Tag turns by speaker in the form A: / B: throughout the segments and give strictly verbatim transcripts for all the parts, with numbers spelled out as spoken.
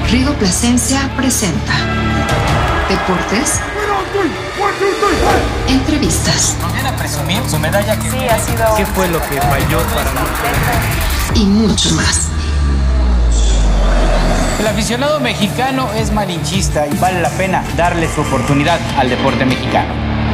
A: Rigo Plasencia presenta Deportes, entrevistas.
B: ¿Nos viene a presumir su medalla? Que
C: sí, ha sido...
D: ¿Qué fue lo que falló para nosotros?
A: Y mucho más.
B: El aficionado mexicano es malinchista y vale la pena darle su oportunidad al deporte mexicano.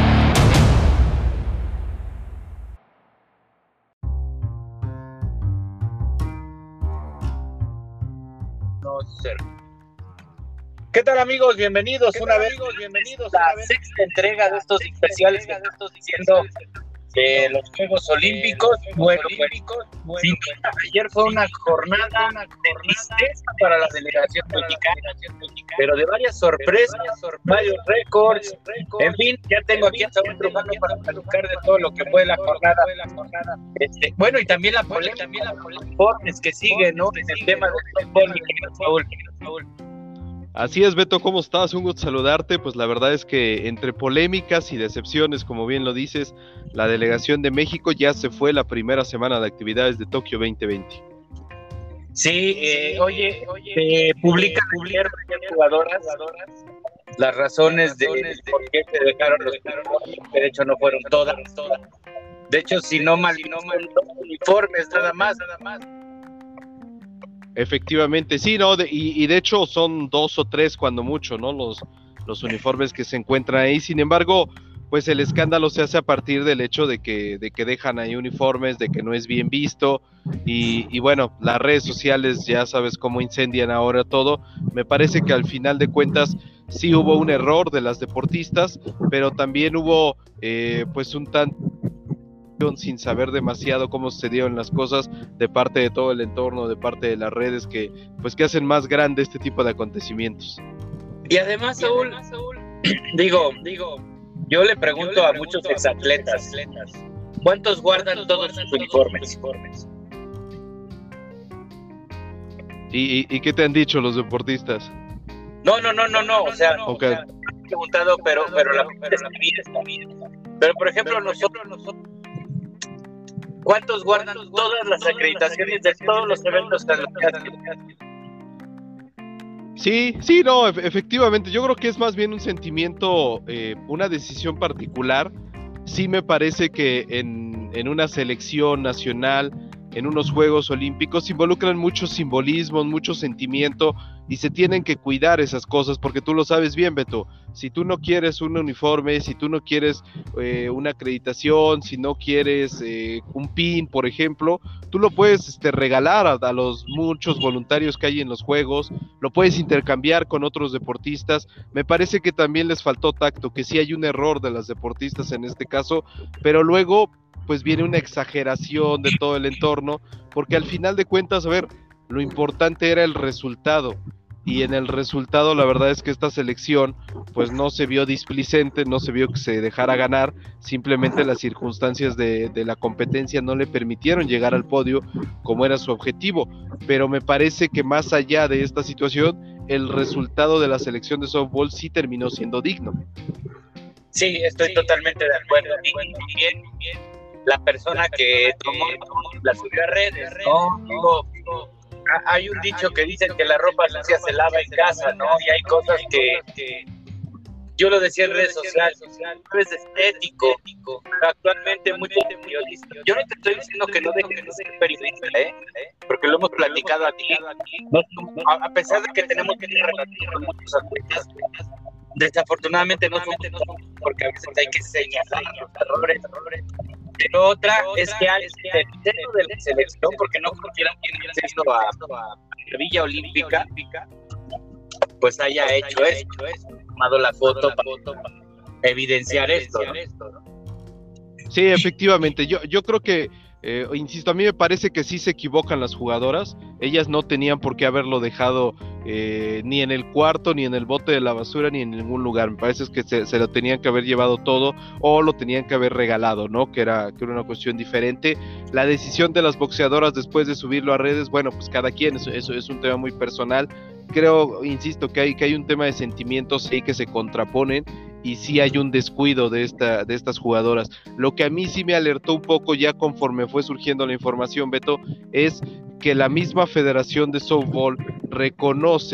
E: No, cero. ¿Qué tal, amigos? Bienvenidos una vez, amigos? Bienvenidos a la sexta entrega de estos especiales que estamos diciendo de los Juegos Olímpicos. Bueno, Olímpicos. Sin duda, ayer fue una jornada de tristeza para la delegación mexicana, pero de varias sorpresas, varios récords. En fin, ya tengo aquí a Saúl Trujano para platicar de todo lo que fue la jornada. Este, bueno, y también la polémica, también la polémica que sigue, ¿no? En el tema del fútbol, mi querido Saúl. Saúl.
D: Así es, Beto, ¿cómo estás? Un gusto saludarte. Pues la verdad es que entre polémicas y decepciones, como bien lo dices, la delegación de México ya se fue la primera semana de actividades de Tokio veinte veinte.
E: Sí, eh, oye, eh, publica publican jugadoras las razones de por qué se dejaron los uniformes, que de hecho no fueron todas, todas. De hecho, si no mal, si no mal, uniformes nada más, nada más.
D: Efectivamente, sí, no, de, y, y de hecho son dos o tres cuando mucho, ¿no? Los, los uniformes que se encuentran ahí. Sin embargo, pues el escándalo se hace a partir del hecho de que, de que dejan ahí uniformes, de que no es bien visto, y, y bueno, las redes sociales ya sabes cómo incendian ahora todo. Me parece que al final de cuentas sí hubo un error de las deportistas, pero también hubo eh, pues un tanto sin saber demasiado cómo sucedieron las cosas de parte de todo el entorno, de parte de las redes que pues que hacen más grande este tipo de acontecimientos.
E: Y además, Saúl, y además, Saúl digo, digo, yo le pregunto, yo le pregunto a muchos exatletas, ¿cuántos guardan ¿cuántos todos sus uniformes? uniformes?
D: ¿Y, y, ¿Y qué te han dicho los deportistas?
E: No, no, no, no, no, o sea,
D: okay.
E: o sea me han preguntado, pero, pero la pregunta está bien, está bien. Pero por ejemplo, pero, nosotros, nosotros ¿cuántos guardan todas las acreditaciones de todos los eventos que hacen?
D: Sí, sí, no, efectivamente, yo creo que es más bien un sentimiento, eh, una decisión particular. Sí me parece que en, en una selección nacional, en unos Juegos Olímpicos, se involucran muchos simbolismos, mucho sentimiento, y se tienen que cuidar esas cosas, porque tú lo sabes bien, Beto. Si tú no quieres un uniforme, si tú no quieres eh, una acreditación, si no quieres eh, un pin, por ejemplo, tú lo puedes este, regalar a, a los muchos voluntarios que hay en los Juegos, lo puedes intercambiar con otros deportistas. Me parece que también les faltó tacto, que sí hay un error de las deportistas en este caso, pero luego pues viene una exageración de todo el entorno, porque al final de cuentas, a ver, lo importante era el resultado, y en el resultado la verdad es que esta selección pues no se vio displicente, no se vio que se dejara ganar, simplemente las circunstancias de, de la competencia no le permitieron llegar al podio como era su objetivo, pero me parece que más allá de esta situación, el resultado de la selección de softball sí terminó siendo digno.
E: Sí, estoy sí, totalmente de acuerdo, y bien, bien, la persona que tomó la subió a redes, ¿no? Digo, digo, hay un dicho que dicen que la ropa sucia se lava en casa, ¿no? Y hay cosas que, que yo lo decía en redes sociales, no es estético. Actualmente muchos periodistas, yo no te estoy diciendo que no dejes de ser periodista, ¿eh? Porque lo hemos platicado aquí. A pesar de que tenemos que tener relación con muchos atletas, desafortunadamente no son, porque a veces hay que señalar los errores, errores. Pero otra es que alguien dentro de la selección, porque no cualquiera tiene acceso a la Villa Olímpica, pues haya hecho esto, tomado la foto para evidenciar esto, ¿no?
D: Sí, efectivamente, yo, yo creo que Eh, insisto, a mí me parece que sí se equivocan las jugadoras. Ellas no tenían por qué haberlo dejado eh, ni en el cuarto, ni en el bote de la basura, ni en ningún lugar. Me parece que se, se lo tenían que haber llevado todo, o lo tenían que haber regalado, ¿no? Que era, que era una cuestión diferente. La decisión de las boxeadoras después de subirlo a redes, bueno, pues cada quien, eso, eso es un tema muy personal. Creo, insisto, que hay, que hay un tema de sentimientos ahí que se contraponen, y sí hay un descuido de, esta, de estas jugadoras. Lo que a mí sí me alertó un poco ya conforme fue surgiendo la información, Beto, es que la misma Federación de Softball reconoce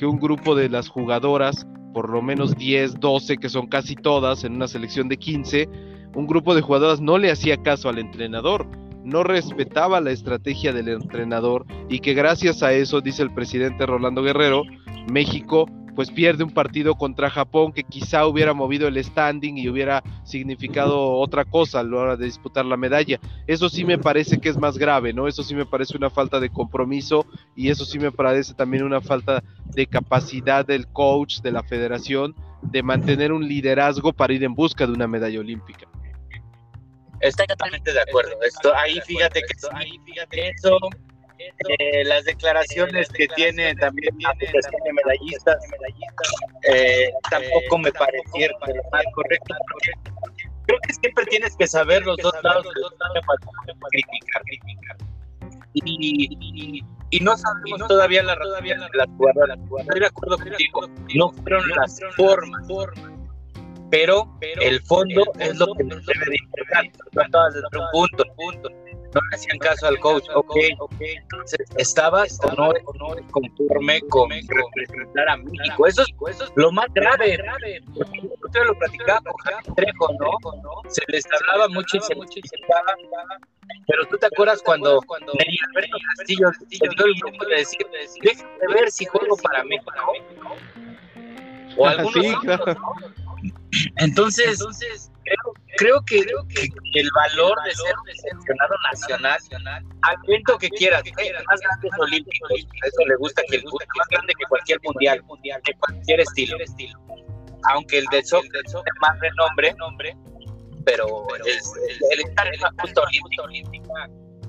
D: que un grupo de las jugadoras, por lo menos diez, doce, que son casi todas en una selección de quince, un grupo de jugadoras no le hacía caso al entrenador, no respetaba la estrategia del entrenador, y que gracias a eso, dice el presidente Rolando Guerrero, México pues pierde un partido contra Japón que quizá hubiera movido el standing y hubiera significado otra cosa a la hora de disputar la medalla. Eso sí me parece que es más grave, ¿no? Eso sí me parece una falta de compromiso, y eso sí me parece también una falta de capacidad del coach de la federación de mantener un liderazgo para ir en busca de una medalla olímpica.
E: Estoy totalmente de acuerdo. Esto, ahí fíjate que ahí fíjate eso. Eh, las declaraciones que tiene también la Asociación de Medallistas eh, tampoco me parecieron de lo más correcto, porque creo que siempre tienes que saber los dos lados de los lados para criticar, criticar. Y, y, y no sabemos todavía la todavía la, las jugadoras. Estoy de acuerdo contigo, no fueron las formas, pero el fondo es lo que nos debe de importar. No todas desde un punto, punto. No le hacían caso al coach, ok, okay. Entonces, ¿estabas o no, o no conforme con representar a México? Eso es, eso es lo más grave. Ustedes lo platicaban con Jaime Trejo, ¿no? Se les hablaba mucho y se les criticaba. Pero tú te acuerdas cuando Neri Alberto Castillo se dio el grupo de decir, déjenme ver si juego para México, ¿no? O algunos sí, claro. Otros, ¿no? Entonces, Entonces creo, creo, que, creo que el valor de ser seleccionado nacional, al evento que quieras, eh, más grande es olímpico, eso le gusta que el gusta, más grande que cualquier mundial, de cualquier estilo. Aunque el de soccer es más renombre, pero el, el, el estar en una justa olímpica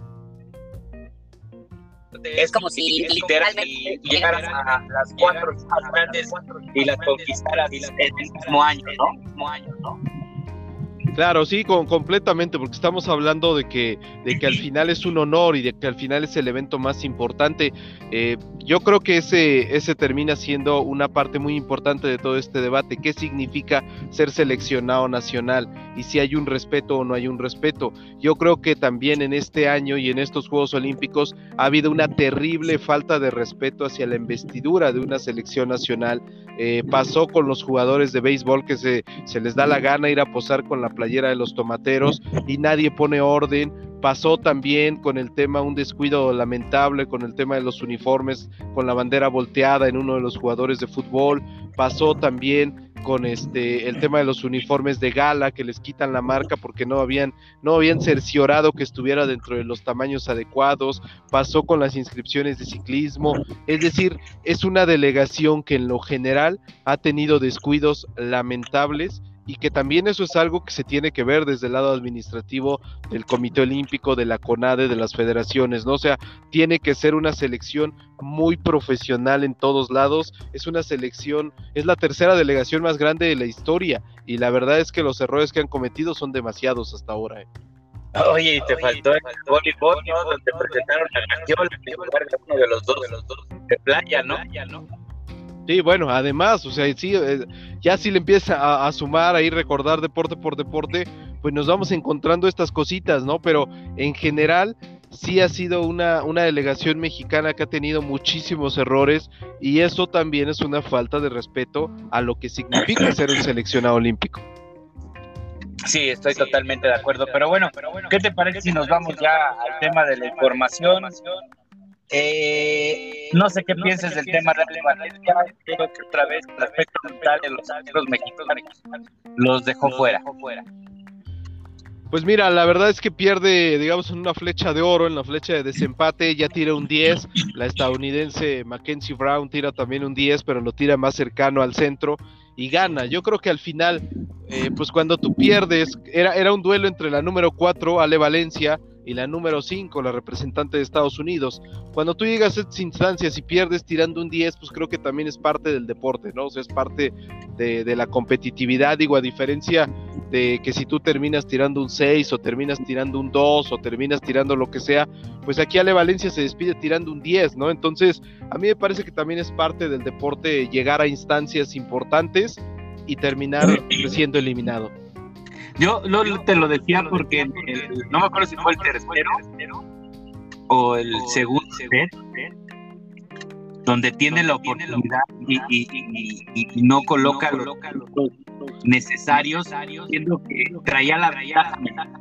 E: es como si literalmente llegaras a las cuatro más grandes y las conquistaras el mismo año, ¿no?
D: Claro, sí, con, completamente, porque estamos hablando de que, de que al final es un honor y de que al final es el evento más importante. Eh, yo creo que ese, ese termina siendo una parte muy importante de todo este debate. ¿Qué significa ser seleccionado nacional? Y si hay un respeto o no hay un respeto. Yo creo que también en este año y en estos Juegos Olímpicos ha habido una terrible falta de respeto hacia la investidura de una selección nacional. Eh, pasó con los jugadores de béisbol que se, se les da la gana ir a posar con la playera de los tomateros y nadie pone orden. Pasó también con el tema, un descuido lamentable con el tema de los uniformes, con la bandera volteada en uno de los jugadores de fútbol. Pasó también con este el tema de los uniformes de gala, que les quitan la marca porque no habían no habían cerciorado que estuviera dentro de los tamaños adecuados. Pasó con las inscripciones de ciclismo. Es decir, es una delegación que en lo general ha tenido descuidos lamentables, y que también eso es algo que se tiene que ver desde el lado administrativo del Comité Olímpico, de la CONADE, de las federaciones, ¿no? O sea, tiene que ser una selección muy profesional en todos lados. Es una selección, es la tercera delegación más grande de la historia, y la verdad es que los errores que han cometido son demasiados hasta ahora, ¿eh?
E: Oye, y te Oye, faltó el voleibol, ¿no? Donde presentaron a Castiol en lugar de uno de los dos de, los dos de playa, ¿no?
D: Sí, bueno, además, o sea, sí, eh, ya si le empieza a, a sumar, ahí recordar deporte por deporte, pues nos vamos encontrando estas cositas, ¿no? Pero en general sí ha sido una, una delegación mexicana que ha tenido muchísimos errores, y eso también es una falta de respeto a lo que significa ser un seleccionado olímpico.
E: Sí, estoy sí, totalmente de acuerdo, pero bueno, ¿qué te parece si nos vamos ya al tema de la información? Eh, no sé qué no pienses sé qué del tema de la Valencia. Creo que otra vez el aspecto mental de los árbitros mexicanos los dejó los fuera. Dejó fuera.
D: Pues mira, la verdad es que pierde, digamos, en una flecha de oro, en la flecha de desempate, ya tira un diez, la estadounidense Mackenzie Brown tira también un diez, pero lo tira más cercano al centro y gana. Yo creo que al final, eh, pues cuando tú pierdes, era, era un duelo entre la número cuatro, Ale Valencia, y la número cinco, la representante de Estados Unidos. Cuando tú llegas a estas instancias y pierdes tirando un diez, pues creo que también es parte del deporte, ¿no? O sea, es parte de, de la competitividad, digo, a diferencia de que si tú terminas tirando un seis, o terminas tirando un dos, o terminas tirando lo que sea, pues aquí Ale Valencia se despide tirando un diez, ¿no? Entonces, a mí me parece que también es parte del deporte llegar a instancias importantes y terminar siendo eliminado.
E: Yo lo, te lo decía porque el, no me acuerdo si fue el tercero o el segundo set, donde tiene la oportunidad y, y, y, y no coloca los necesarios, siendo que traía la ventaja.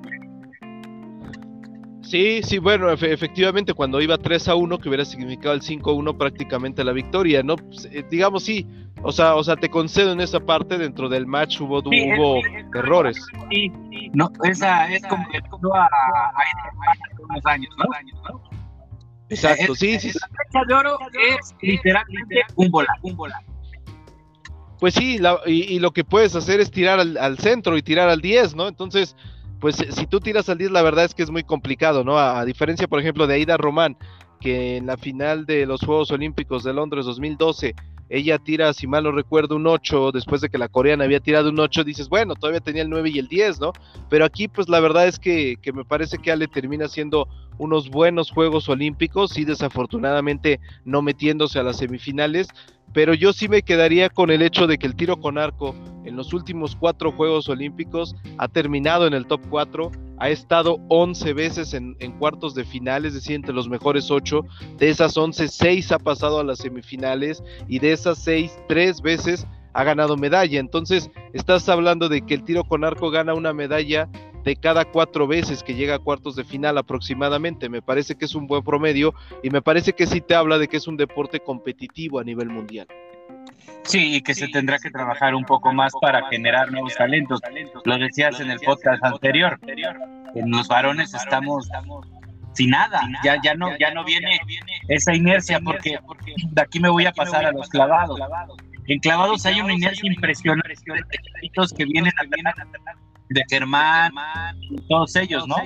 D: Sí, sí, bueno, efe- efectivamente cuando iba tres a uno, que hubiera significado el cinco a uno prácticamente la victoria, ¿no? Pues, eh, digamos sí, o sea, o sea, te concedo en esa parte, dentro del match hubo,
E: Sí,
D: hubo
E: es- es-
D: errores.
E: Sí, no, esa es como que no a, a, a unos años, ¿no?
D: Exacto,
E: Es-
D: sí, sí, sí.
E: La fecha de oro es literalmente un volante, un volante.
D: Pues sí, la- y, y lo que puedes hacer es tirar al, al centro y tirar al diez, ¿no? Entonces, pues eh, si tú tiras al diez, la verdad es que es muy complicado, ¿no? A, a diferencia, por ejemplo, de Aida Román, que en la final de los Juegos Olímpicos de Londres dos mil doce, ella tira, si mal no recuerdo, un ocho, después de que la coreana había tirado un ocho, dices, bueno, todavía tenía el nueve y el diez, ¿no? Pero aquí, pues la verdad es que, que me parece que Ale termina siendo unos buenos Juegos Olímpicos, y desafortunadamente no metiéndose a las semifinales, pero yo sí me quedaría con el hecho de que el tiro con arco en los últimos cuatro Juegos Olímpicos ha terminado en el top cuatro, ha estado once veces en, en cuartos de final, es decir, entre los mejores ocho. De esas once, seis ha pasado a las semifinales, y de esas seis, tres veces ha ganado medalla. Entonces estás hablando de que el tiro con arco gana una medalla de cada cuatro veces que llega a cuartos de final aproximadamente. Me parece que es un buen promedio, y me parece que sí te habla de que es un deporte competitivo a nivel mundial.
E: Sí, y que se tendrá que trabajar un poco más para generar nuevos talentos. Lo decías en el podcast anterior. En los varones estamos sin nada. Ya, ya no, ya no viene esa inercia, porque de aquí me voy a pasar a los clavados. En clavados hay una inercia impresionante de chiquitos que vienen atrás, de Germán, todos ellos, ¿no?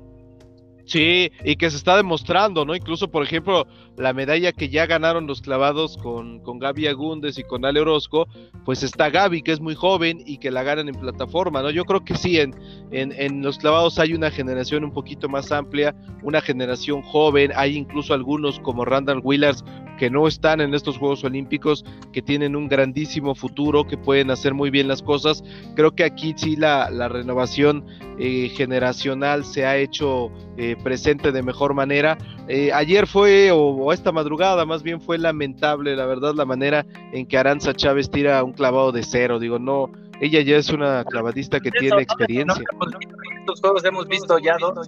D: Sí, y que se está demostrando, ¿no? Incluso, por ejemplo, la medalla que ya ganaron los clavados con, con Gaby Agúndez y con Ale Orozco, pues está Gaby, que es muy joven y que la ganan en plataforma, ¿no? Yo creo que sí, en, en, en los clavados hay una generación un poquito más amplia, una generación joven, hay incluso algunos como Randall Willars que no están en estos Juegos Olímpicos, que tienen un grandísimo futuro, que pueden hacer muy bien las cosas. Creo que aquí sí la, la renovación eh, generacional se ha hecho eh, presente de mejor manera. Eh, ayer fue, o, o esta madrugada más bien, fue lamentable, la verdad, la manera en que Arantxa Chávez tira un clavado de cero. Digo, no, ella ya es una clavadista que tiene experiencia.
E: Estos juegos hemos visto ya dos.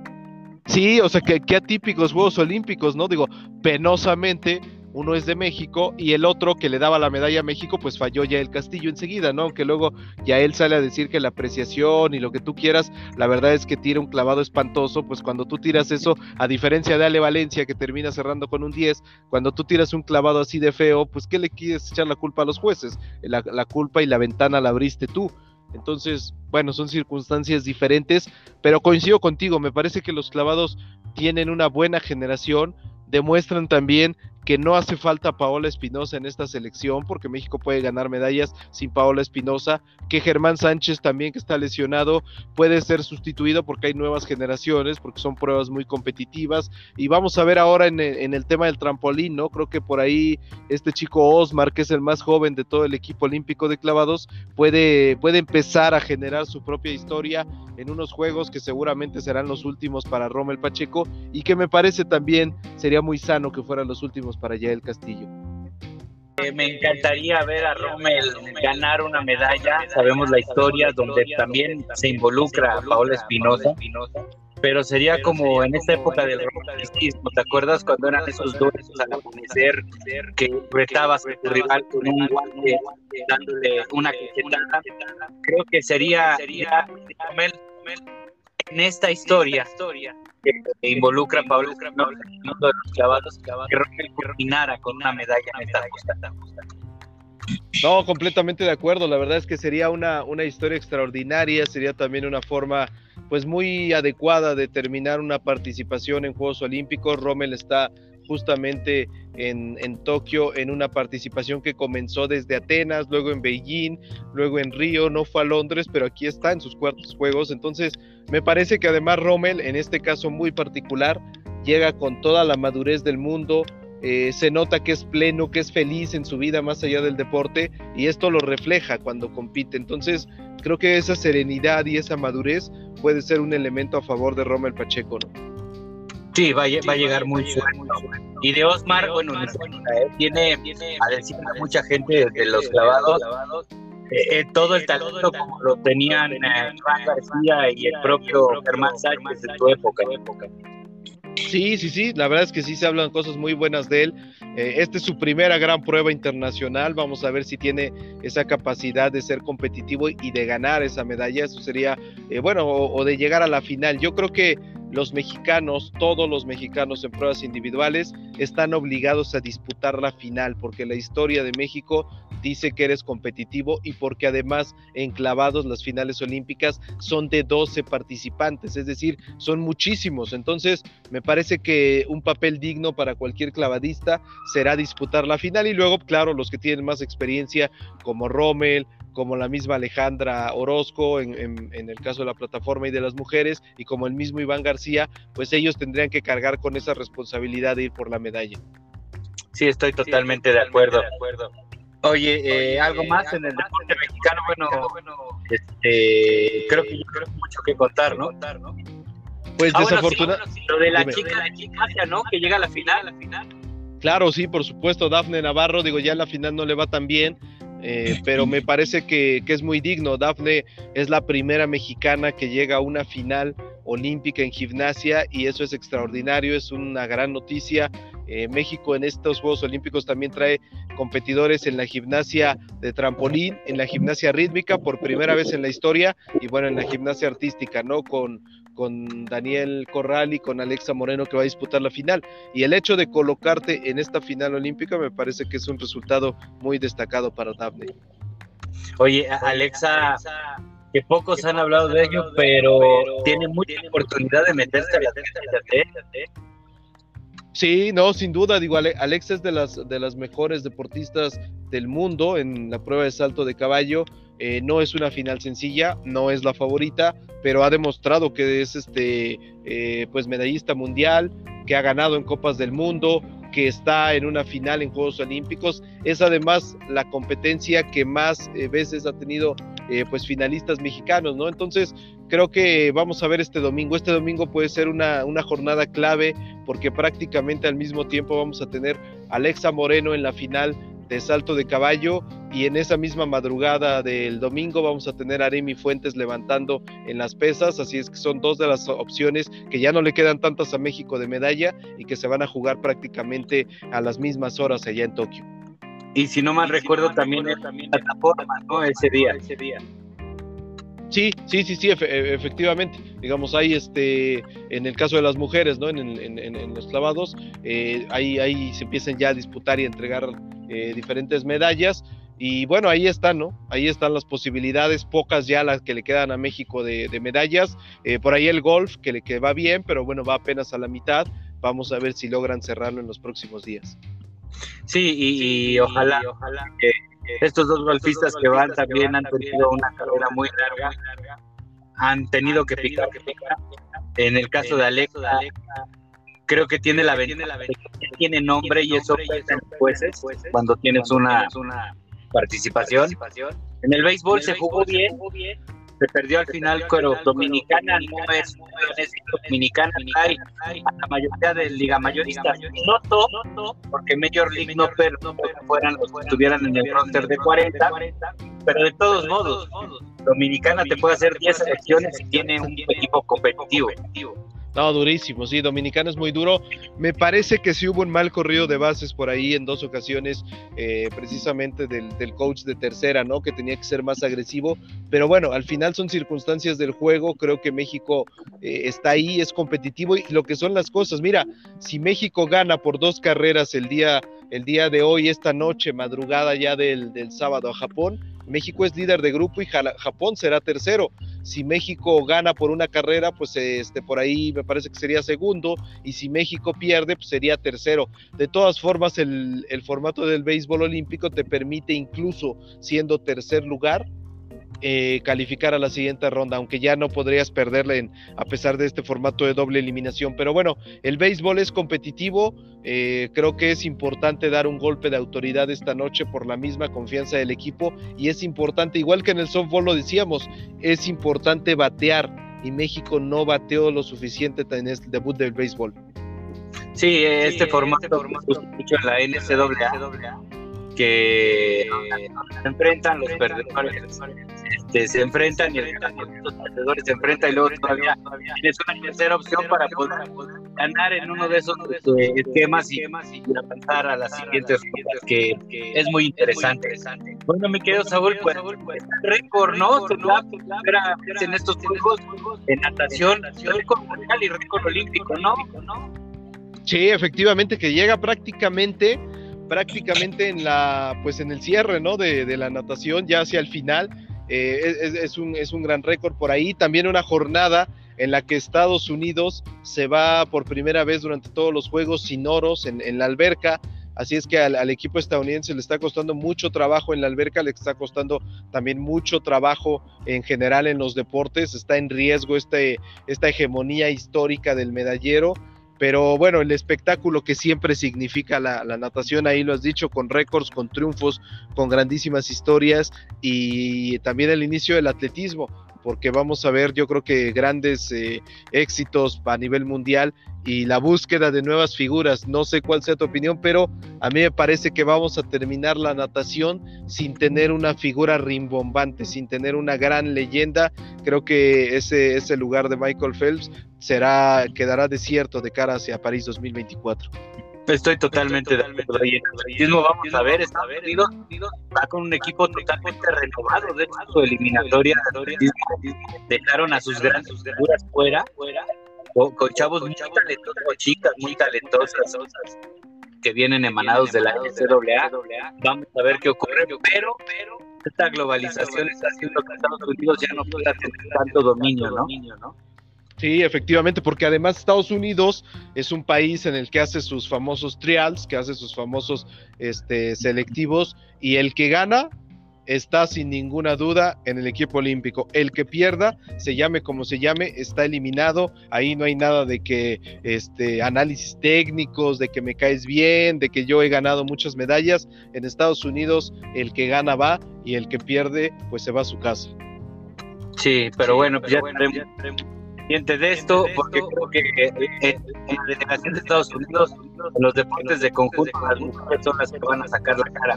D: Sí, o sea, que, que atípicos Juegos Olímpicos, ¿no? Digo, penosamente, uno es de México y el otro que le daba la medalla a México, pues falló Yael Castillo enseguida, ¿no? Aunque luego ya él sale a decir que la apreciación y lo que tú quieras, la verdad es que tira un clavado espantoso. Pues cuando tú tiras eso, a diferencia de Ale Valencia, que termina cerrando con un diez, cuando tú tiras un clavado así de feo, pues ¿qué le quieres echar la culpa a los jueces? La, la culpa y la ventana la abriste tú. Entonces, bueno, son circunstancias diferentes, pero coincido contigo, me parece que los clavados tienen una buena generación, demuestran también que no hace falta Paola Espinosa en esta selección, porque México puede ganar medallas sin Paola Espinosa, que Germán Sánchez también, que está lesionado, puede ser sustituido porque hay nuevas generaciones, porque son pruebas muy competitivas. Y vamos a ver ahora en el, en el tema del trampolín, ¿no? Creo que por ahí este chico Osmar, que es el más joven de todo el equipo olímpico de clavados, puede, puede empezar a generar su propia historia en unos juegos que seguramente serán los últimos para Rommel Pacheco, y que me parece también sería muy sano que fueran los últimos para Yael Castillo.
E: Eh, me encantaría ver a Rommel ganar una medalla. Sabemos la historia donde también se involucra a Paola Espinosa, pero sería como en esta época del romanticismo. ¿Te acuerdas cuando eran esos duelos al amanecer que retabas a tu rival con un guante dándole una cachetada? Creo que sería Rommel en esta historia que involucra a Paola Espinosa en el mundo de los clavados, que Rommel culminara con una medalla en esta justa.
D: No, completamente de acuerdo. La verdad es que sería una, una historia extraordinaria, sería también una forma pues muy adecuada de terminar una participación en Juegos Olímpicos. Rommel está justamente en, en Tokio en una participación que comenzó desde Atenas, luego en Beijing, luego en Río, no fue a Londres, pero aquí está en sus cuartos Juegos. Entonces me parece que además Rommel, en este caso muy particular, llega con toda la madurez del mundo. Eh, se nota que es pleno, que es feliz en su vida más allá del deporte, y esto lo refleja cuando compite. Entonces creo que esa serenidad y esa madurez puede ser un elemento a favor de Rommel Pacheco, ¿no?
E: Sí, va, va a llegar muy suelto. Y de Osmar, bueno, tiene, a decir a mucha gente de los clavados, eh, eh, todo el talento como lo tenían eh, Iván García y el propio Germán Sánchez de su época.
D: Sí, sí, sí, la verdad es que sí se hablan cosas muy buenas de él. Eh, esta es su primera gran prueba internacional, vamos a ver si tiene esa capacidad de ser competitivo y de ganar esa medalla, eso sería, eh, bueno, o, o de llegar a la final. Yo creo que los mexicanos, todos los mexicanos en pruebas individuales están obligados a disputar la final, porque la historia de México dice que eres competitivo y porque además en clavados las finales olímpicas son de doce participantes, es decir, son muchísimos. Entonces me parece que un papel digno para cualquier clavadista será disputar la final, y luego, claro, los que tienen más experiencia como Rommel, como la misma Alejandra Orozco en, en, en el caso de la plataforma y de las mujeres, y como el mismo Iván García, pues ellos tendrían que cargar con esa responsabilidad de ir por la medalla.
E: Sí, estoy totalmente, sí, estoy totalmente de, acuerdo. de acuerdo. Oye, eh, Oye algo eh, más algo en el más deporte en mexicano, bueno, bueno este, creo que yo creo mucho que contar, ¿no?
D: Pues ah, desafortunadamente.
E: Bueno, sí, bueno, sí. Lo de la Dime. chica de Gimnasia, ¿no? Que llega a la final, a la final.
D: Claro, sí, por supuesto, Dafne Navarro, digo, ya en la final no le va tan bien, eh, pero me parece que, que es muy digno. Dafne es la primera mexicana que llega a una final olímpica en gimnasia, y eso es extraordinario, es una gran noticia. Eh, México en estos Juegos Olímpicos también trae competidores en la gimnasia de trampolín, en la gimnasia rítmica por primera vez en la historia, y bueno, en la gimnasia artística, ¿no? Con, con Daniel Corral y con Alexa Moreno, que va a disputar la final, y el hecho de colocarte en esta final olímpica me parece que es un resultado muy destacado para Dafne.
E: Oye, Alexa, que pocos han hablado de ello, pero tiene mucha oportunidad de meterse a la T.
D: Sí, no, sin duda, digo, Alexa es de las, de las mejores deportistas del mundo en la prueba de salto de caballo. Eh, no es una final sencilla, no es la favorita, pero ha demostrado que es este eh, pues medallista mundial, que ha ganado en Copas del Mundo, que está en una final en Juegos Olímpicos. Es además la competencia que más eh, veces ha tenido eh, pues finalistas mexicanos, ¿no? Entonces creo que vamos a ver este domingo. Este domingo puede ser una, una jornada clave, porque prácticamente al mismo tiempo vamos a tener a Alexa Moreno en la final de salto de caballo, y en esa misma madrugada del domingo vamos a tener a Aremi Fuentes levantando en las pesas, así es que son dos de las opciones que ya no le quedan tantas a México de medalla y que se van a jugar prácticamente a las mismas horas allá en Tokio.
E: Y si no mal recuerdo, no también es también plataforma, ¿no? Ese día, ese día.
D: Sí, sí, sí, sí, efe, efectivamente. Digamos, ahí este, en el caso de las mujeres, ¿no? En, en, en, en los clavados, eh, ahí, ahí se empiezan ya a disputar y a entregar eh, diferentes medallas. Y bueno, ahí están, ¿no? Ahí están las posibilidades, pocas ya las que le quedan a México de, de medallas. Eh, por ahí el golf, que le que va bien, pero bueno, va apenas a la mitad. Vamos a ver si logran cerrarlo en los próximos días.
E: Sí, y, y, y ojalá, y ojalá que estos dos golfistas que van también han tenido una carrera muy larga, han tenido que picar, que picar. En el caso de Alexa, creo que tiene la ventaja de que tiene nombre, y eso pesa en los jueces cuando tienes una participación. En el béisbol se jugó bien, se perdió al final, pero Dominicana no es Dominicana, hay la mayoría de liga mayoristas, no todo, porque Major League no permitió que fueran los que estuvieran en el roster de cuarenta, pero de todos modos, Dominicana te puede hacer diez selecciones y tiene un equipo competitivo.
D: No, durísimo, sí, Dominicana es muy duro. Me parece que sí hubo un mal corrido de bases por ahí en dos ocasiones, eh, precisamente del, del coach de tercera, ¿no? Que tenía que ser más agresivo, pero bueno, al final son circunstancias del juego. Creo que México eh, está ahí, es competitivo, y lo que son las cosas, mira, si México gana por dos carreras el día, el día de hoy, esta noche, madrugada ya del, del sábado a Japón, México es líder de grupo y Japón será tercero. Si México gana por una carrera, pues este, por ahí me parece que sería segundo, y si México pierde, pues sería tercero. De todas formas, el, el formato del béisbol olímpico te permite, incluso siendo tercer lugar, eh, calificar a la siguiente ronda, aunque ya no podrías perderle en, a pesar de este formato de doble eliminación. Pero bueno, el béisbol es competitivo. Eh, creo que es importante dar un golpe de autoridad esta noche por la misma confianza del equipo, y es importante, igual que en el softball lo decíamos, es importante batear, y México no bateó lo suficiente en el debut del béisbol.
E: Sí, este sí, formato, este formato se usa mucho en la N C A A, que se enfrentan los perdedores, este, se enfrentan y el los perdedores se enfrentan y luego todavía tienes una tercera opción para poder ganar en uno de esos este, esquemas y, y avanzar a las siguientes rondas, que, que es muy interesante. Bueno, mi querido Saúl, pues el récord, ¿no? Se da en estos juegos en natación, récord mundial y récord olímpico, ¿no?
D: Sí, efectivamente, que llega prácticamente prácticamente en la pues en el cierre, ¿no? de, de la natación, ya hacia el final. eh, es, es, un, es un gran récord por ahí. También una jornada en la que Estados Unidos se va por primera vez durante todos los juegos sin oros en, en la alberca, así es que al, al equipo estadounidense le está costando mucho trabajo en la alberca, le está costando también mucho trabajo en general en los deportes, está en riesgo este, esta hegemonía histórica del medallero. Pero bueno, el espectáculo que siempre significa la, la natación, ahí lo has dicho, con récords, con triunfos, con grandísimas historias, y también el inicio del atletismo, porque vamos a ver, yo creo que grandes eh, éxitos a nivel mundial y la búsqueda de nuevas figuras. No sé cuál sea tu opinión, pero a mí me parece que vamos a terminar la natación sin tener una figura rimbombante, sin tener una gran leyenda. Creo que ese, ese lugar de Michael Phelps será, quedará desierto de cara hacia París dos mil veinticuatro.
E: Estoy totalmente de acuerdo. Y en el atletismo vamos a ver, Estados Unidos va con un equipo totalmente renovado. De hecho, su eliminatoria dejaron a sus grandes figuras fuera, con, con chavos muy talentosos, o chicas muy talentosas que vienen emanados de la N C A A. Vamos a ver qué ocurre, pero esta globalización está haciendo que Estados Unidos ya no pueda tener tanto dominio, ¿no?
D: Sí, efectivamente, porque además Estados Unidos es un país en el que hace sus famosos trials, que hace sus famosos este, selectivos, y el que gana está sin ninguna duda en el equipo olímpico. El que pierda, se llame como se llame, está eliminado. Ahí no hay nada de que este, análisis técnicos, de que me caes bien, de que yo he ganado muchas medallas. En Estados Unidos el que gana va y el que pierde pues se va a su casa.
E: Sí, pero sí, bueno, pues ya tenemos pendiente de esto, porque creo que en la delegación de Estados Unidos, en los deportes de conjunto, las mujeres son las que van a sacar la cara.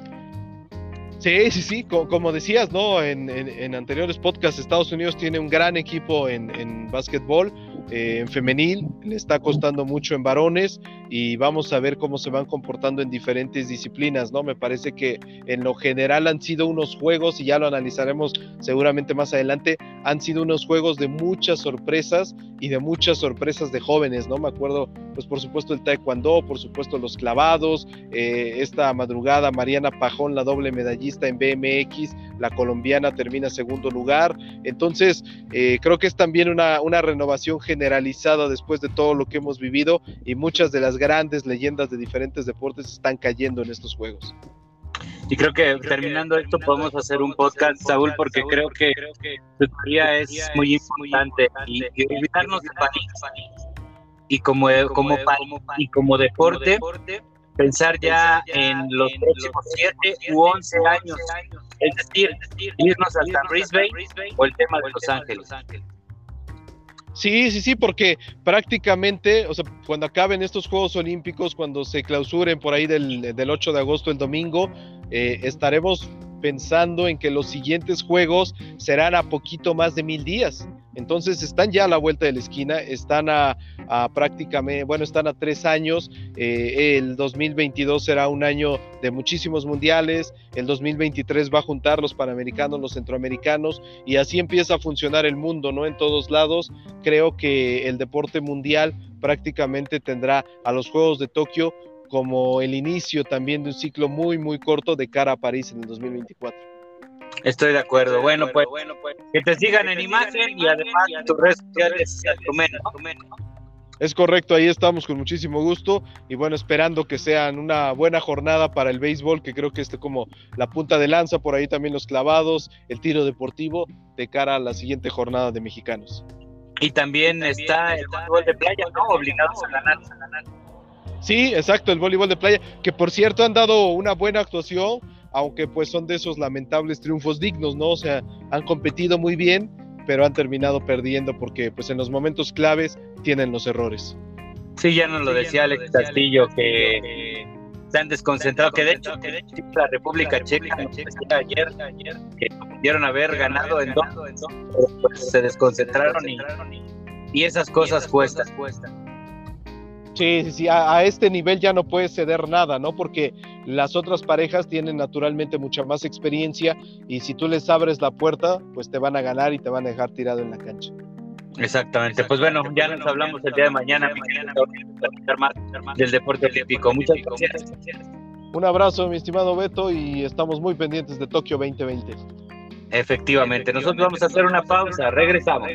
D: Sí, sí, sí, como, como decías, ¿no? En, en, en anteriores podcasts, Estados Unidos tiene un gran equipo en, en básquetbol, eh, en femenil, le está costando mucho en varones, y vamos a ver cómo se van comportando en diferentes disciplinas, ¿no? Me parece que en lo general han sido unos juegos, y ya lo analizaremos seguramente más adelante, han sido unos juegos de muchas sorpresas y de muchas sorpresas de jóvenes, ¿no? Me acuerdo, pues por supuesto el taekwondo, por supuesto los clavados, eh, esta madrugada Mariana Pajón, la doble medallista en B M X, la colombiana termina segundo lugar. Entonces eh, creo que es también una, una renovación generalizada después de todo lo que hemos vivido, y muchas de las grandes leyendas de diferentes deportes están cayendo en estos juegos.
E: Y creo que terminando esto podemos hacer un podcast, Saúl, porque creo que tu teoría es muy importante, y, y olvidarnos de París y como, como, como, y como deporte, pensar ya en los próximos siete u once años, es decir, irnos hasta Brisbane o el tema de Los Ángeles.
D: Sí, sí, sí, porque prácticamente, o sea, cuando acaben estos Juegos Olímpicos, cuando se clausuren por ahí del, del ocho de agosto, el domingo, eh, estaremos pensando en que los siguientes Juegos serán a poquito más de mil días. Entonces están ya a la vuelta de la esquina, están a, a prácticamente, bueno, están a tres años, eh, el dos mil veintidós será un año de muchísimos mundiales, el dos mil veintitrés va a juntar los panamericanos, los centroamericanos, y así empieza a funcionar el mundo, ¿no? En todos lados. Creo que el deporte mundial prácticamente tendrá a los Juegos de Tokio como el inicio también de un ciclo muy, muy corto de cara a París en el dos mil veinticuatro.
E: Estoy de acuerdo. Bueno, pues, que te sigan en imagen y además en tus redes sociales.
D: Es correcto, ahí estamos con muchísimo gusto, y bueno, esperando que sean una buena jornada para el béisbol, que creo que esté como la punta de lanza, por ahí también los clavados, el tiro deportivo, de cara a la siguiente jornada de mexicanos.
E: Y también, también está el voleibol de playa, ¿no? Obligados a ganar, a ganar.
D: Sí, exacto, el voleibol de playa, que por cierto han dado una buena actuación, aunque pues son de esos lamentables triunfos dignos, ¿no? O sea, han competido muy bien, pero han terminado perdiendo porque pues en los momentos claves tienen los errores.
E: Sí, ya nos lo decía Alex Castillo, que se han desconcentrado, que de hecho, que de hecho la República Checa nos decía ayer que pudieron haber ganado en dos, pero pues se desconcentraron y, y esas cosas cuestan.
D: Sí, sí, sí, a, a este nivel ya no puedes ceder nada, ¿no? Porque las otras parejas tienen naturalmente mucha más experiencia y si tú les abres la puerta, pues te van a ganar y te van a dejar tirado en la cancha.
E: Exactamente, pues bueno, ya nos hablamos el día de mañana, mañana más del deporte olímpico. Muchas gracias.
D: Un abrazo, mi estimado Beto, y estamos muy pendientes de Tokio veinte veinte.
E: Efectivamente, nosotros vamos a hacer una pausa, regresamos.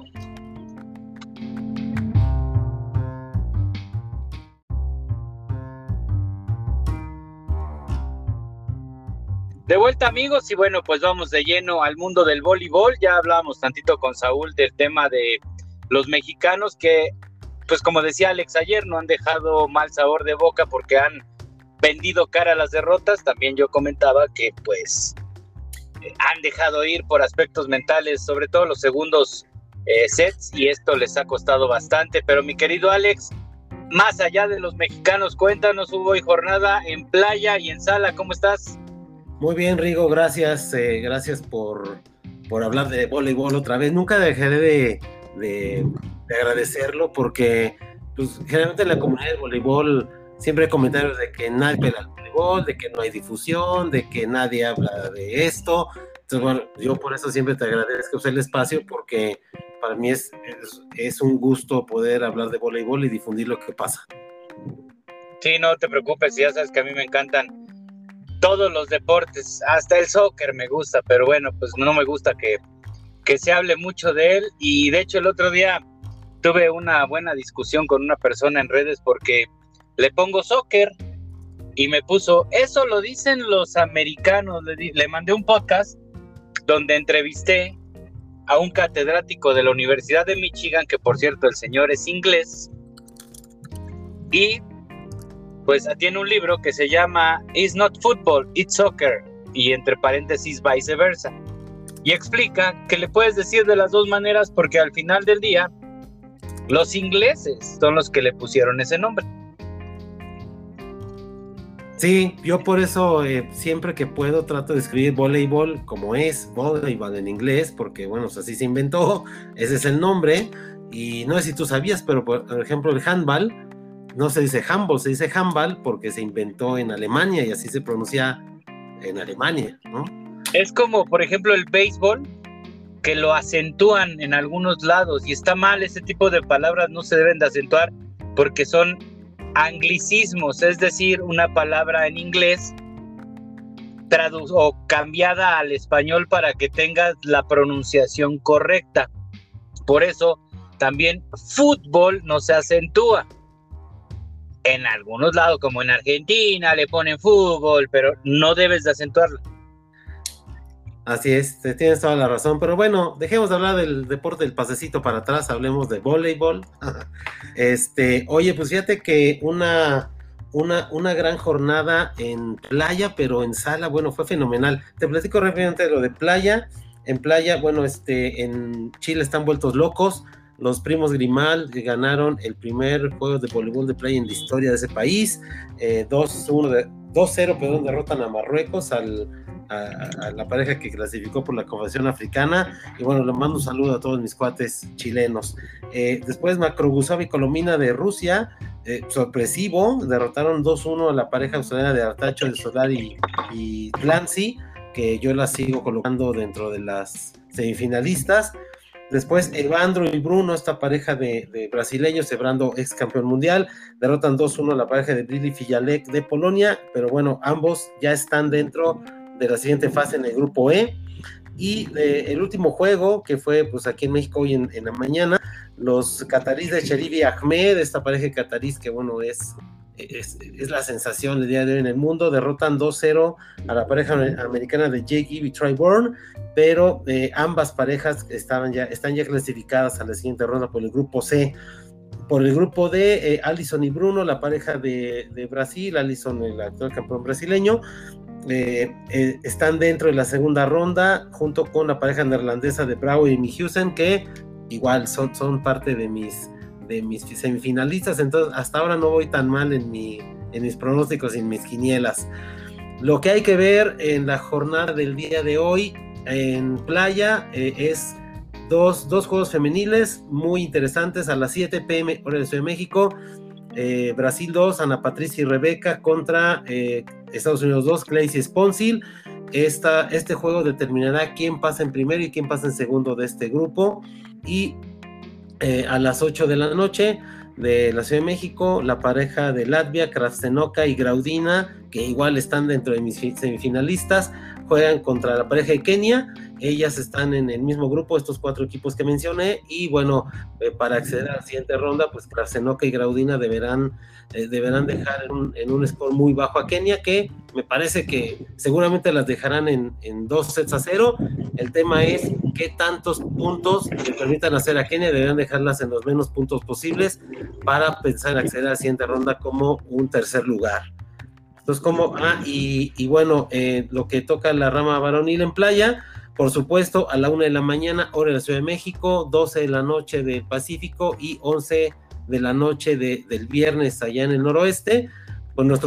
E: De vuelta, amigos, y bueno, pues vamos de lleno al mundo del voleibol. Ya hablábamos tantito con Saúl del tema de los mexicanos que, pues como decía Alex ayer, no han dejado mal sabor de boca porque han vendido cara a las derrotas. También yo comentaba que pues han dejado ir por aspectos mentales, sobre todo los segundos eh, sets, y esto les ha costado bastante. Pero mi querido Alex, más allá de los mexicanos, cuéntanos, hubo hoy jornada en playa y en sala, ¿cómo estás?
C: Muy bien, Rigo, gracias, eh, gracias por, por hablar de voleibol otra vez. Nunca dejaré de, de, de agradecerlo porque pues, generalmente en la comunidad del voleibol siempre hay comentarios de que nadie pela el voleibol, de que no hay difusión, de que nadie habla de esto. Entonces, bueno, yo por eso siempre te agradezco el espacio porque para mí es, es, es un gusto poder hablar de voleibol y difundir lo que pasa.
E: Sí, no te preocupes, ya sabes que a mí me encantan todos los deportes, hasta el soccer me gusta, pero bueno, pues no me gusta que, que se hable mucho de él. Y de hecho el otro día tuve una buena discusión con una persona en redes porque le pongo soccer y me puso, eso lo dicen los americanos. Le, di, le mandé un podcast donde entrevisté a un catedrático de la Universidad de Michigan, que por cierto el señor es inglés, y pues tiene un libro que se llama It's Not Football, It's Soccer, y entre paréntesis viceversa, y explica que le puedes decir de las dos maneras porque al final del día los ingleses son los que le pusieron ese nombre.
C: Sí, yo por eso eh, siempre que puedo trato de escribir voleibol como es, voleibol en inglés, porque bueno, así se inventó, ese es el nombre, y no sé si tú sabías, pero por ejemplo el handball no se dice handball, se dice handball porque se inventó en Alemania y así se pronuncia en Alemania, ¿no?
E: Es como, por ejemplo, el béisbol, que lo acentúan en algunos lados y está mal. Ese tipo de palabras no se deben de acentuar porque son anglicismos, es decir, una palabra en inglés tradu- o cambiada al español para que tengas la pronunciación correcta. Por eso también fútbol no se acentúa. En algunos lados, como en Argentina, le ponen fútbol, pero no debes de acentuarlo.
C: Así es, tienes toda la razón, pero bueno, dejemos de hablar del deporte del pasecito para atrás, hablemos de voleibol. Este, oye, pues fíjate que una, una, una gran jornada en playa, pero en sala, bueno, fue fenomenal. Te platico rápidamente de lo de playa. En playa, bueno, este, en Chile están vueltos locos. Los primos Grimal ganaron el primer juego de voleibol de playa en la historia de ese país. Eh, dos cero, perdón, derrotan a Marruecos, al, a, a la pareja que clasificó por la Confederación Africana. Y bueno, le mando un saludo a todos mis cuates chilenos. Eh, después Macrogusov y Colomina de Rusia, eh, sorpresivo, derrotaron dos uno a la pareja australiana de Artacho de Solar y, y Clancy, que yo la sigo colocando dentro de las semifinalistas. Después Evandro y Bruno, esta pareja de, de brasileños, Evandro ex campeón mundial, derrotan dos uno a la pareja de Brili Fijalek de Polonia, pero bueno, ambos ya están dentro de la siguiente fase en el grupo E. Y eh, el último juego, que fue pues aquí en México hoy en, en la mañana, los cataríes de Sheriff y Ahmed, esta pareja de catarís que bueno es, es, es la sensación del día de hoy en el mundo, derrotan dos cero a la pareja americana de Jake Gibb y Troy Bourne, pero eh, ambas parejas estaban ya, están ya clasificadas a la siguiente ronda por el grupo C. Por el grupo D, eh, Alison y Bruno, la pareja de, de Brasil, Alison el actual campeón brasileño, eh, eh, están dentro de la segunda ronda junto con la pareja neerlandesa de Bravo y Mihusen, que igual son, son parte de mis de mis semifinalistas, entonces hasta ahora no voy tan mal en, mi, en mis pronósticos y en mis quinielas. Lo que hay que ver en la jornada del día de hoy en playa eh, es dos, dos juegos femeniles muy interesantes a las siete pe eme hora de Ciudad de México. Eh, Brasil dos, Ana Patricia y Rebeca contra eh, Estados Unidos dos, Claycy Sponsil. Esta, este juego determinará quién pasa en primero y quién pasa en segundo de este grupo. Y eh, a las ocho de la noche de la Ciudad de México, la pareja de Latvia, Kravtsenoka y Graudina, que igual están dentro de mis semifinalistas, juegan contra la pareja de Kenia. Ellas están en el mismo grupo, estos cuatro equipos que mencioné, y bueno, eh, para acceder a la siguiente ronda, pues Kravtsenoka y Graudina deberán, eh, deberán dejar en un, en un score muy bajo a Kenia, que me parece que seguramente las dejarán en, en dos sets a cero. El tema es qué tantos puntos le permitan hacer a Kenia, deberán dejarlas en los menos puntos posibles para pensar en acceder a la siguiente ronda como un tercer lugar. Entonces, como, ah, y, y bueno, eh, lo que toca la rama varonil en playa, por supuesto, a la una de la mañana, hora de la Ciudad de México, doce de la noche del Pacífico y once de la noche de, del viernes allá en el noroeste, con nuestro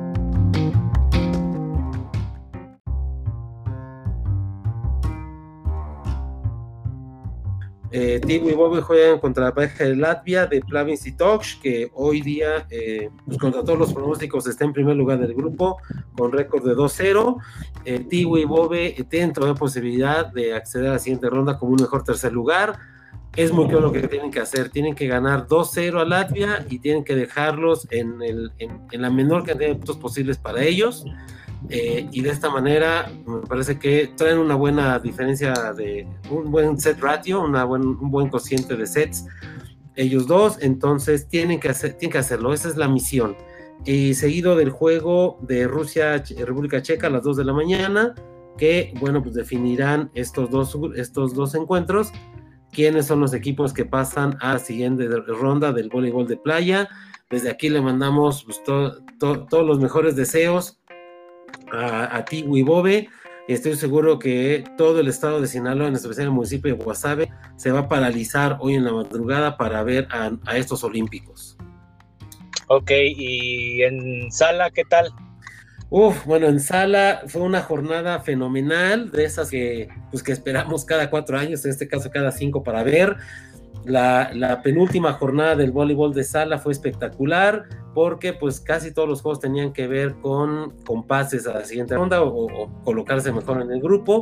C: Eh, Tibu y Bobby juegan contra la pareja de Latvia de Plavin Sitoc, que hoy día, eh, pues contra todos los pronósticos, está en primer lugar del grupo con récord de dos cero. Eh, Tibu y Bobby eh, tienen todavía posibilidad de acceder a la siguiente ronda como un mejor tercer lugar. Es muy claro lo que tienen que hacer: tienen que ganar dos cero a Latvia y tienen que dejarlos en, el, en, en la menor cantidad de puntos posibles para ellos. Eh, y de esta manera me parece que traen una buena diferencia, de un buen set ratio, una buen, un buen cociente de sets ellos dos. Entonces tienen que, hacer, tienen que hacerlo, esa es la misión. Y seguido del juego de Rusia República Checa a las dos de la mañana, que bueno, pues definirán estos dos, estos dos encuentros, quiénes son los equipos que pasan a la siguiente ronda del voleibol de playa. Desde aquí le mandamos pues, to, to, todos los mejores deseos a, a Tibu y Bobe, y estoy seguro que todo el estado de Sinaloa, en especial el municipio de Guasave, se va a paralizar hoy en la madrugada para ver a, a estos olímpicos.
E: Ok, y en sala, ¿qué tal?
C: Uf, bueno, en sala fue una jornada fenomenal, de esas que, pues, que esperamos cada cuatro años, en este caso cada cinco, para ver. La, la penúltima jornada del voleibol de sala fue espectacular, porque pues casi todos los juegos tenían que ver con, con pases a la siguiente ronda o, o colocarse mejor en el grupo.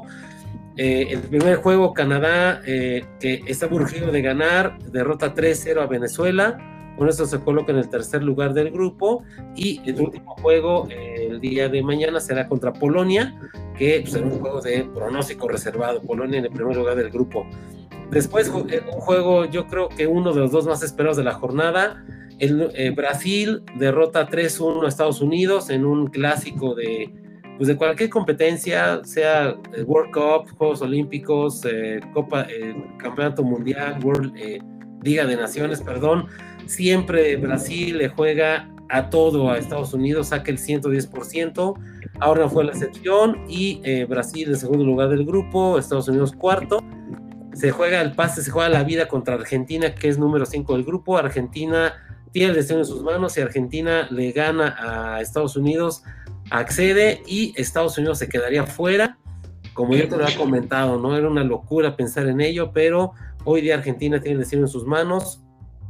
C: Eh, el primer juego, Canadá, eh, que está urgido de ganar, derrota tres cero a Venezuela, con eso se coloca en el tercer lugar del grupo. Y el último juego, eh, el día de mañana, será contra Polonia, que pues, será un juego de pronóstico reservado, Polonia en el primer lugar del grupo. Después, un juego, yo creo que uno de los dos más esperados de la jornada, el, eh, Brasil derrota tres uno a Estados Unidos en un clásico de, pues de cualquier competencia, sea World Cup, Juegos Olímpicos, eh, Copa, eh, Campeonato Mundial, World, eh, Liga de Naciones, perdón. Siempre Brasil le juega a todo a Estados Unidos, saca el ciento diez por ciento. Ahora fue la excepción, y eh, Brasil en segundo lugar del grupo, Estados Unidos cuarto. Se juega el pase, se juega la vida contra Argentina, que es número cinco del grupo. Argentina tiene el destino en sus manos. Si Argentina le gana a Estados Unidos, accede, y Estados Unidos se quedaría fuera. Como yo te lo había comentado, ¿no? Era una locura pensar en ello, pero hoy día Argentina tiene el destino en sus manos.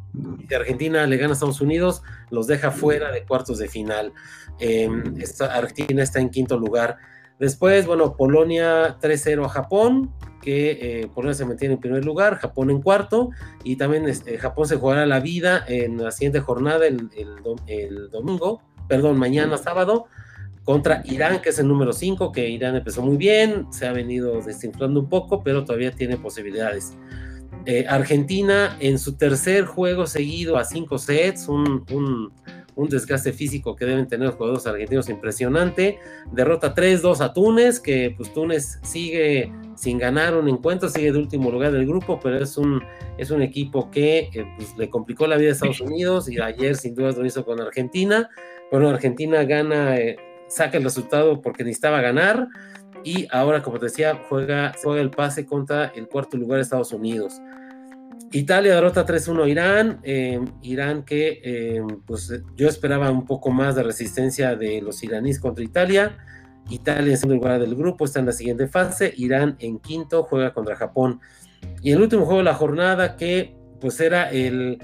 C: Si Argentina le gana a Estados Unidos, los deja fuera de cuartos de final. Eh, esta, Argentina está en quinto lugar. Después, bueno, Polonia tres cero a Japón, que eh, Polonia se mantiene en primer lugar, Japón en cuarto, y también este, Japón se jugará la vida en la siguiente jornada, el, el, el domingo, perdón, mañana sábado, contra Irán, que es el número cinco, que Irán empezó muy bien, se ha venido desinflando un poco, pero todavía tiene posibilidades. Eh, Argentina en su tercer juego seguido a cinco sets, un, un, un desgaste físico que deben tener los jugadores argentinos impresionante. Derrota tres dos a Túnez, que pues Túnez sigue sin ganar un encuentro, sigue de último lugar del grupo, pero es un, es un equipo que eh, pues, le complicó la vida a Estados Unidos, y ayer sin dudas lo hizo con Argentina. Bueno, Argentina gana, eh, saca el resultado porque necesitaba ganar, y ahora, como te decía, juega, juega el pase contra el cuarto lugar de Estados Unidos. Italia derrota tres uno a Irán, eh, Irán que eh, pues yo esperaba un poco más de resistencia de los iraníes contra Italia. Italia en segundo lugar del grupo, está en la siguiente fase, Irán en quinto, juega contra Japón. Y el último juego de la jornada que pues era el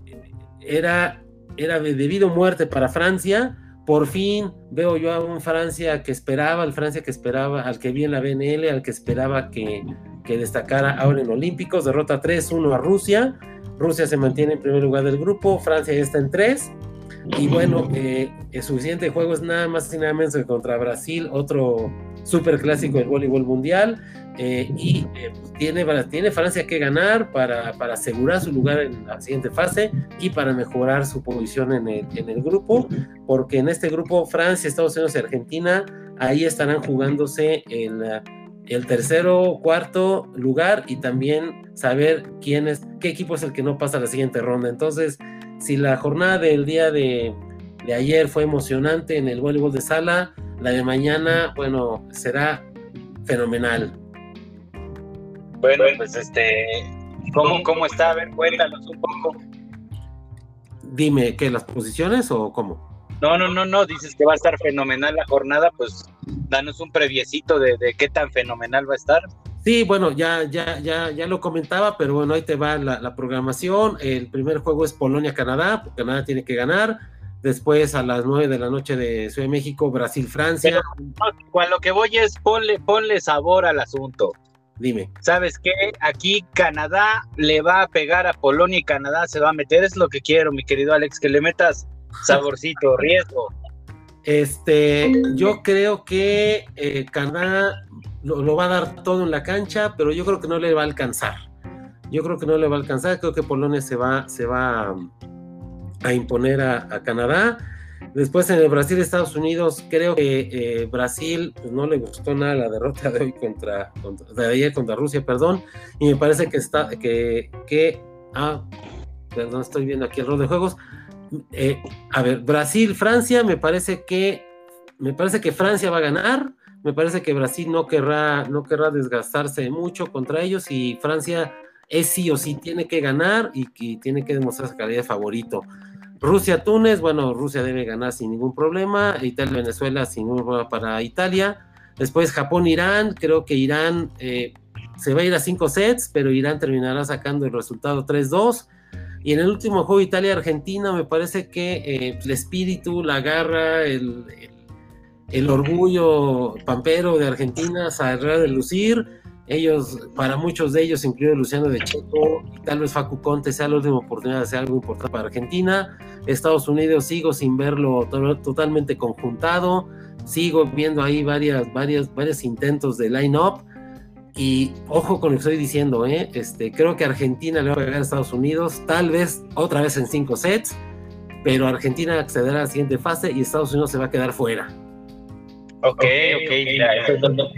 C: era, era de debido muerte para Francia. Por fin veo yo a un Francia que esperaba, al Francia que esperaba, al que vi en la B N L, al que esperaba que, que destacara ahora en Olímpicos. Derrota tres uno a Rusia. Rusia se mantiene en primer lugar del grupo, Francia ya está en tres. Y bueno, eh, el suficiente juego es nada más y nada menos que contra Brasil, otro super clásico del voleibol mundial. Eh, y eh, tiene, tiene Francia que ganar para, para asegurar su lugar en la siguiente fase y para mejorar su posición en el, en el grupo, porque en este grupo Francia, Estados Unidos y Argentina ahí estarán jugándose el, el tercero, cuarto lugar y también saber quién es, qué equipo es el que no pasa a la siguiente ronda. Entonces, si la jornada del día de, de ayer fue emocionante en el voleibol de sala, la de mañana, bueno, será fenomenal.
E: Bueno, pues este, ¿cómo, cómo está? A ver, cuéntanos un poco.
C: Dime, ¿qué, las posiciones o cómo?
E: No, no, no, no, dices que va a estar fenomenal la jornada, pues danos un previecito de, de qué tan fenomenal va a estar.
C: Sí, bueno, ya, ya, ya, ya lo comentaba, pero bueno, ahí te va la, la programación. El primer juego es Polonia-Canadá, porque Canadá tiene que ganar. Después a las nueve de la noche de Ciudad de México, Brasil-Francia.
E: No, a lo que voy es ponle, ponle sabor al asunto.
C: Dime.
E: ¿Sabes qué? Aquí Canadá le va a pegar a Polonia y Canadá se va a meter. Es lo que quiero, mi querido Alex, que le metas saborcito, riesgo.
C: Este, yo creo que eh, Canadá lo, lo va a dar todo en la cancha, pero yo creo que no le va a alcanzar. Yo creo que no le va a alcanzar. Creo que Polonia se va, se va a, a imponer a, a Canadá. Después en el Brasil-Estados Unidos, creo que eh, Brasil pues, no le gustó nada la derrota de hoy contra, contra de ayer contra Rusia, perdón, y me parece que está, que, que ah, perdón, estoy viendo aquí el rol de juegos. Eh, a ver, Brasil-Francia, me parece que me parece que Francia va a ganar, me parece que Brasil no querrá, no querrá desgastarse mucho contra ellos y Francia es sí o sí tiene que ganar y, y tiene que demostrar su calidad de favorito. Rusia-Túnez, bueno, Rusia debe ganar sin ningún problema, Italia-Venezuela sin ningún problema para Italia. Después Japón-Irán, creo que Irán eh, se va a ir a cinco sets, pero Irán terminará sacando el resultado tres dos. Y en el último juego Italia-Argentina me parece que eh, el espíritu, la garra, el, el, el orgullo pampero de Argentina saldrá de lucir. Ellos, para muchos de ellos, incluido Luciano de Checo y tal vez Facu Conte, sea la última oportunidad de hacer algo importante para Argentina. Estados Unidos sigo sin verlo to- totalmente conjuntado, sigo viendo ahí varias, varias, varios intentos de line-up y ojo con lo que estoy diciendo, ¿eh? este, creo que Argentina le va a pegar a Estados Unidos, tal vez otra vez en cinco sets, pero Argentina accederá a la siguiente fase y Estados Unidos se va a quedar fuera.
E: Ok, ok, okay mira, eso es lo...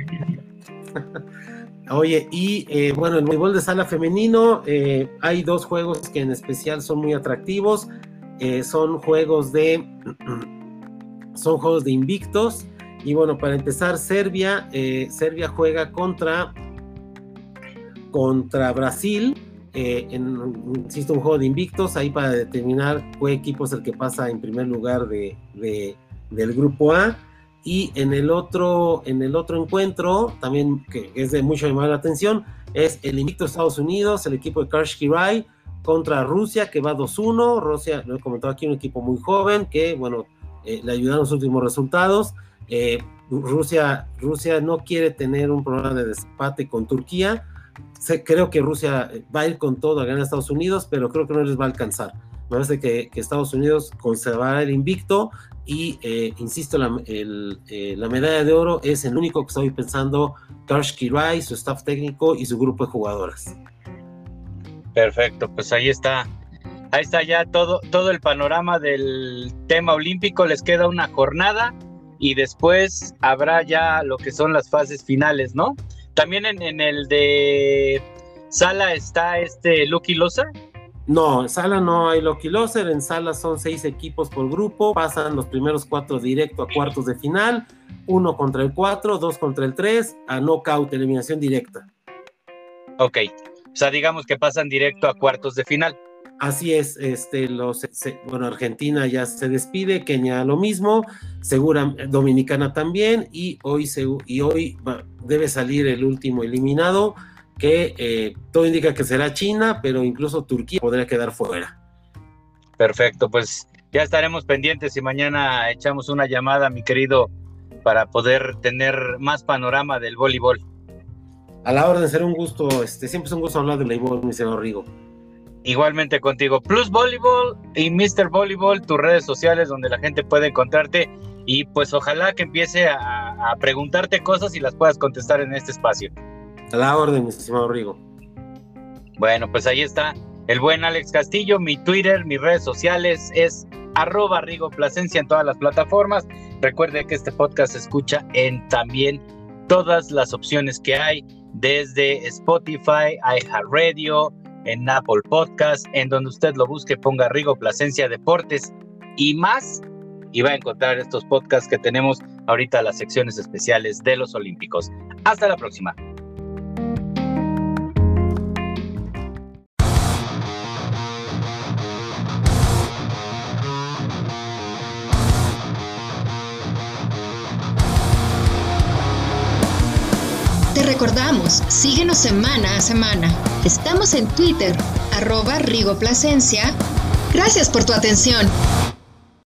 C: Oye, y eh, bueno, el voleibol de sala femenino, eh, hay dos juegos que en especial son muy atractivos, eh, son juegos de son juegos de invictos, y bueno, para empezar, Serbia, eh, Serbia juega contra contra Brasil, eh, en, insisto, un juego de invictos, ahí para determinar qué equipo es el que pasa en primer lugar de, de, del grupo A. Y en el otro, en el otro encuentro, también que es de mucho llamar la atención, es el invicto Estados Unidos, el equipo de Karshki Rai contra Rusia, que va dos uno. Rusia, lo he comentado aquí, un equipo muy joven, que bueno, eh, le ayudaron los últimos resultados. Eh, Rusia, Rusia no quiere tener un problema de desempate con Turquía. Sé, creo que Rusia va a ir con todo a ganar a Estados Unidos, pero creo que no les va a alcanzar. Me parece que, que Estados Unidos conservará el invicto y, eh, insisto, la, el, eh, la medalla de oro es el único que estoy pensando, Karshki Rai, su staff técnico y su grupo de jugadoras.
E: Perfecto, pues ahí está, ahí está ya todo, todo el panorama del tema olímpico. Les queda una jornada y después habrá ya lo que son las fases finales, ¿no? También en, en el de sala está este Lucky Loser.
C: No, en sala no hay Lucky Loser, en sala son seis equipos por grupo, pasan los primeros cuatro directo a cuartos de final, uno contra el cuatro, dos contra el tres, a knockout, eliminación directa.
E: Ok, O sea, digamos que pasan directo a cuartos de final.
C: Así es, este, los, se, bueno, Argentina ya se despide, Kenia lo mismo, segura, Dominicana también, y hoy, se, y hoy va, debe salir el último eliminado, que eh, todo indica que será China, pero incluso Turquía podría quedar fuera.
E: Perfecto, pues ya estaremos pendientes y mañana echamos una llamada, mi querido, para poder tener más panorama del voleibol.
C: A la orden, será un gusto, este, siempre es un gusto hablar del voleibol, mi señor Rigo.
E: Igualmente contigo. Plus Voleibol y mister Voleibol, tus redes sociales donde la gente puede encontrarte y pues ojalá que empiece a, a preguntarte cosas y las puedas contestar en este espacio.
C: A la orden, mi estimado Rigo.
E: Bueno, pues ahí está el buen Alex Castillo. Mi Twitter, mis redes sociales es arroba Rigo Plasencia en todas las plataformas. Recuerde que este podcast se escucha en también todas las opciones que hay, desde Spotify, iHeartRadio, en Apple Podcast, en donde usted lo busque, ponga Rigo Plasencia Deportes y más, y va a encontrar estos podcasts que tenemos ahorita, las secciones especiales de los Olímpicos. Hasta la próxima.
A: Te recordamos, síguenos semana a semana. Estamos en Twitter, arroba Rigo Plasencia. Gracias por tu atención.